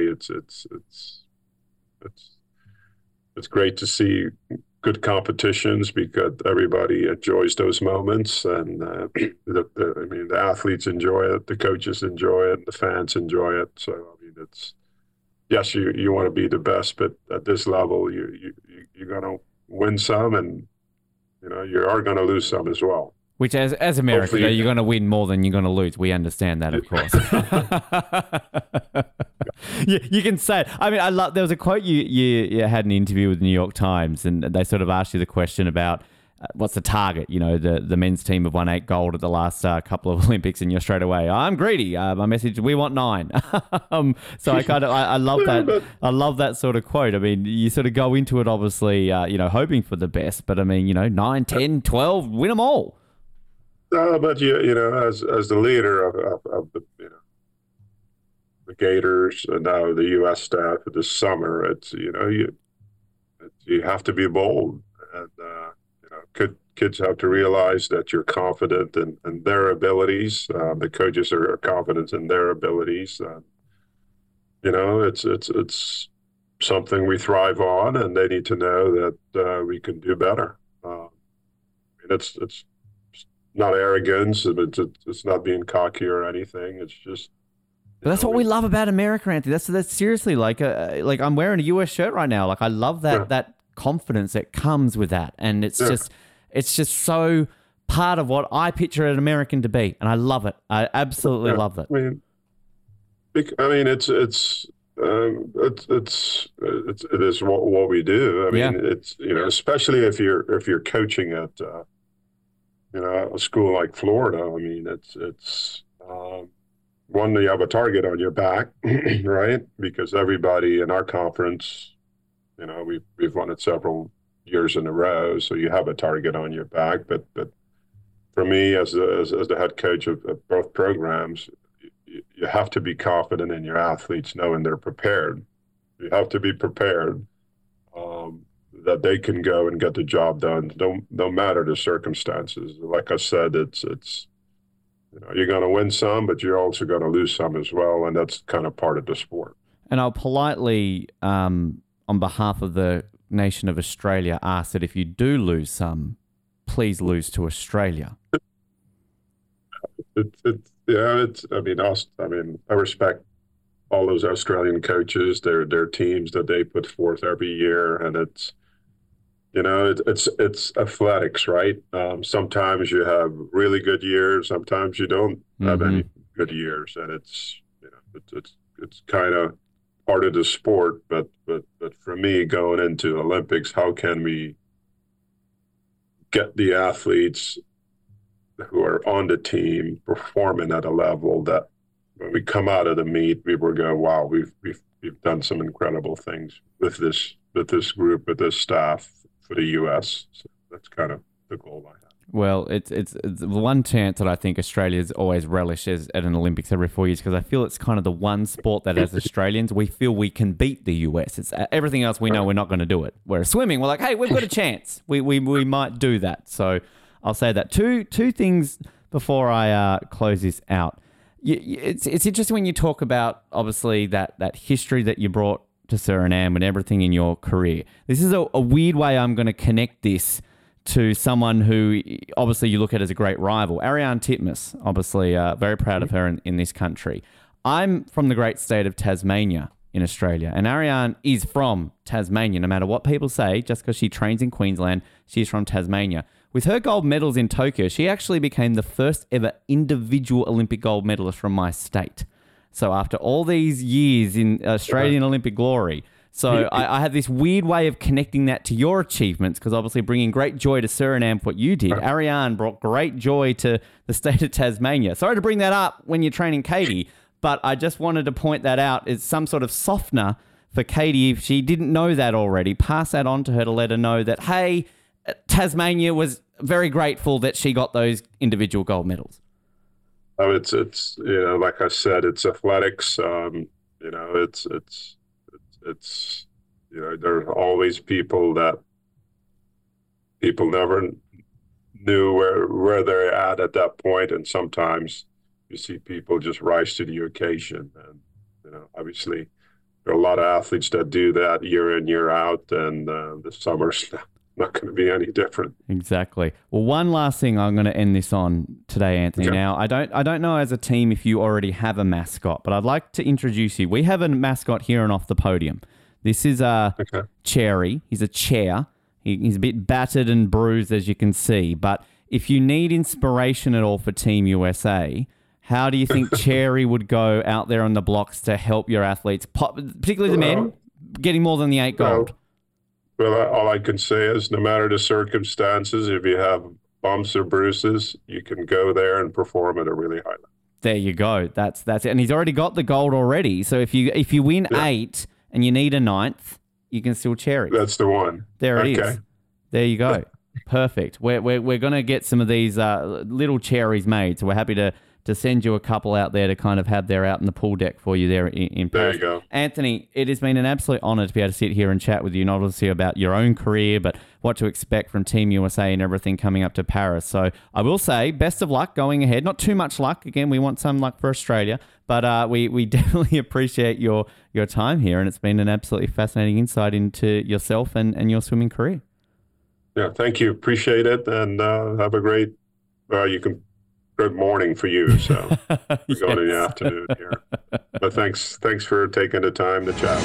S6: it's great to see good competitions because everybody enjoys those moments, and the athletes enjoy it, the coaches enjoy it, the fans enjoy it. So it's yes, you want to be the best, but at this level, you're gonna win some, and you are gonna lose some as well.
S5: Which, as America, you're going to win more than you're going to lose. We understand that, of course. You can say it. I love. There was a quote you had an interview with the New York Times, and they sort of asked you the question about what's the target. The men's team have won 8 gold at the last couple of Olympics, and you're straight away, I'm greedy. My message: we want 9. So I love that. I love that sort of quote. You sort of go into it, obviously, hoping for the best, but 9, 10, 12, win them all.
S6: But as the leader of the the Gators and now the U.S. staff this summer, it's you have to be bold, and kids have to realize that you're confident in their abilities. The coaches are confident in their abilities. It's something we thrive on, and they need to know that we can do better. It's not arrogance. It's not being cocky or anything. It's just.
S5: But that's what we love about America, Anthony. That's seriously like I'm wearing a US shirt right now. Like I love that confidence that comes with that, and it's just so part of what I picture an American to be, and I love it. I absolutely love it.
S6: It is what we do. It's especially if you're coaching at a school like Florida. It's one, you have a target on your back, right? Because everybody in our conference, we've won it several years in a row, so you have a target on your back. But for me, as the head coach of both programs, you have to be confident in your athletes, knowing they're prepared. You have to be prepared that they can go and get the job done, no matter the circumstances. Like I said, it's you're going to win some, but you're also going to lose some as well, and that's kind of part of the sport. And
S5: I'll politely, on behalf of the nation of Australia, ask that if you do lose some, please lose to Australia.
S6: I respect all those Australian coaches, their teams that they put forth every year, and it's athletics, right? Sometimes you have really good years, sometimes you don't have any good years, and it's kind of part of the sport. But for me, going into Olympics, how can we get the athletes who are on the team performing at a level that when we come out of the meet, we will go, wow, we've done some incredible things with this group, with this staff for the U.S. So that's kind of the goal I have.
S5: Well, it's one chance that I think Australia's always relishes at an Olympics every 4 years, because I feel it's kind of the one sport that as Australians, we feel we can beat the US. It's everything else we know we're not going to do it. Whereas swimming, we're like, hey, we've got a chance. We might do that. So I'll say that. Two things before I close this out. It's interesting when you talk about, obviously, that history that you brought to Suriname and everything in your career. This is a weird way I'm going to connect this to someone who obviously you look at as a great rival. Ariarne Titmus, obviously very proud of her in this country. I'm from the great state of Tasmania in Australia, and Ariarne is from Tasmania. No matter what people say, just because she trains in Queensland, she's from Tasmania. With her gold medals in Tokyo, she actually became the first ever individual Olympic gold medalist from my state. So after all these years in Australian Olympic glory, So I had this weird way of connecting that to your achievements, because obviously bringing great joy to Suriname for what you did. Ariane brought great joy to the state of Tasmania. Sorry to bring that up when you're training Katie, but I just wanted to point that out as some sort of softener for Katie. If she didn't know that already, pass that on to her to let her know that, hey, Tasmania was very grateful that she got those individual gold medals.
S6: Oh, it's like I said, it's athletics. There are always people that people never knew where they're at that point, and sometimes you see people just rise to the occasion. And obviously there are a lot of athletes that do that year in, year out, and the summer's not going to be any different.
S5: Exactly. Well, one last thing I'm going to end this on today, Anthony. Okay. Now, I don't know as a team if you already have a mascot, but I'd like to introduce you. We have a mascot here and off the podium. This is Cherry. He's a chair. He's a bit battered and bruised, as you can see. But if you need inspiration at all for Team USA, how do you think Cherry would go out there on the blocks to help your athletes, particularly the men, getting more than the 8 gold?
S6: Well, all I can say is no matter the circumstances, if you have bumps or bruises, you can go there and perform at a really high level.
S5: There you go. That's it. And he's already got the gold already. So if you win 8 and you need a 9th, you can still Cherry.
S6: That's the one.
S5: There it is. There you go. Perfect. We're going to get some of these little cherries made. So we're happy to send you a couple out there to kind of have there out in the pool deck for you there in Paris.
S6: There you go.
S5: Anthony, it has been an absolute honour to be able to sit here and chat with you, not obviously about your own career, but what to expect from Team USA and everything coming up to Paris. So I will say, best of luck going ahead. Not too much luck. Again, we want some luck for Australia, but we definitely appreciate your time here, and it's been an absolutely fascinating insight into yourself and your swimming career.
S6: Yeah, thank you. Appreciate it, and have a great, good morning for you. So we're going in the afternoon here. But thanks for taking the time to chat.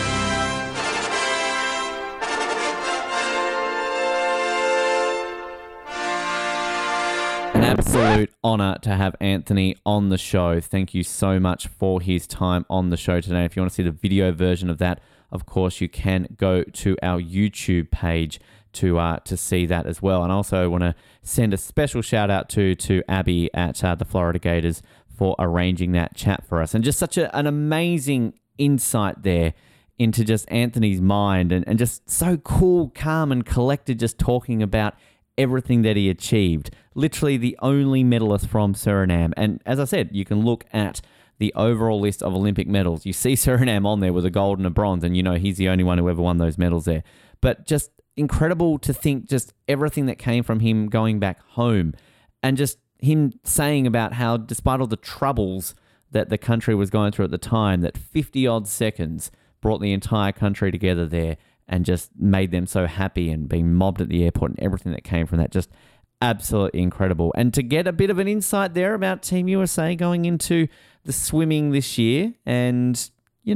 S5: An absolute honour to have Anthony on the show. Thank you so much for his time on the show today. If you want to see the video version of that, of course, you can go to our YouTube page to see that as well. And I also want to send a special shout out to Abby at the Florida Gators for arranging that chat for us. And just such an amazing insight there into just Anthony's mind, and just so cool, calm and collected, just talking about everything that he achieved. Literally the only medalist from Suriname. And as I said, you can look at the overall list of Olympic medals. You see Suriname on there with a gold and a bronze, and he's the only one who ever won those medals there. But just incredible to think just everything that came from him going back home, and just him saying about how despite all the troubles that the country was going through at the time, that 50-odd seconds brought the entire country together there and just made them so happy, and being mobbed at the airport and everything that came from that. Just absolutely incredible. And to get a bit of an insight there about Team USA going into the swimming this year, and,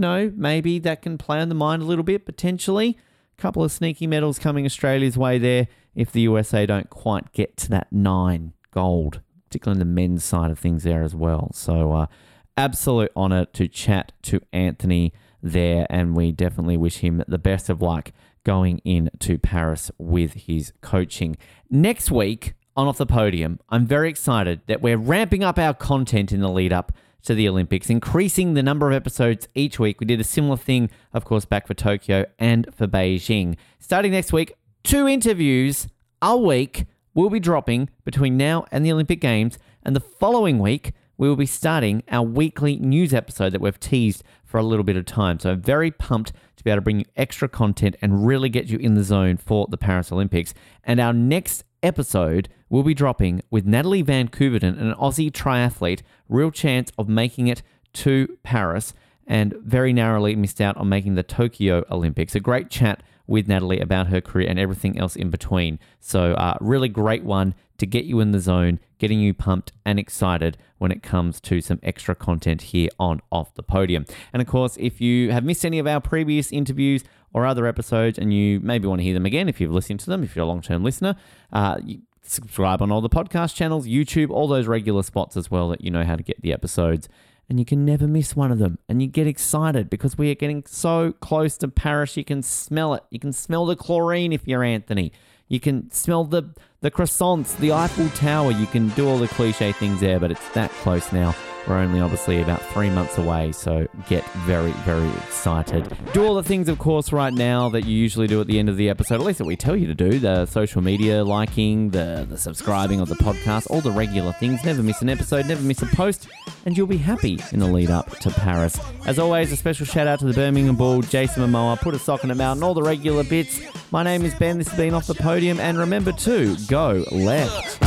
S5: maybe that can play on the mind a little bit, potentially. Couple of sneaky medals coming Australia's way there if the USA don't quite get to that 9 gold, particularly in the men's side of things there as well. So absolute honour to chat to Anthony there, and we definitely wish him the best of luck going into Paris with his coaching. Next week on Off the Podium, I'm very excited that we're ramping up our content in the lead up to the Olympics, increasing the number of episodes each week. We did a similar thing, of course, back for Tokyo and for Beijing. Starting next week, 2 interviews a week will be dropping between now and the Olympic Games, and the following week, we will be starting our weekly news episode that we've teased for a little bit of time. So very pumped to be able to bring you extra content and really get you in the zone for the Paris Olympics. And our next episode will be dropping with Natalie Van Couverden, an Aussie triathlete, real chance of making it to Paris, and very narrowly missed out on making the Tokyo Olympics. A great chat with Natalie about her career and everything else in between. So really great one to get you in the zone, getting you pumped and excited when it comes to some extra content here on Off the Podium. And of course, if you have missed any of our previous interviews or other episodes, and you maybe want to hear them again, if you've listened to them, if you're a long-term listener, you subscribe on all the podcast channels, YouTube, all those regular spots as well, that you know how to get the episodes. and you can never miss one of them. And you get excited because we are getting so close to Paris. You can smell it. You can smell the chlorine if you're Anthony. You can smell the croissants, the Eiffel Tower. You can do all the cliche things there, but it's that close now. We're only obviously about 3 months away, so get very, very excited. Do all the things, of course, right now that you usually do at the end of the episode, at least that we tell you to do, the social media liking, the subscribing of the podcast, all the regular things. Never miss an episode, never miss a post, and you'll be happy in the lead up to Paris. As always, a special shout out to the Birmingham Bull, Jason Momoa, put a sock in the mouth, and all the regular bits. My name is Ben, this has been Off the Podium, and remember to go left.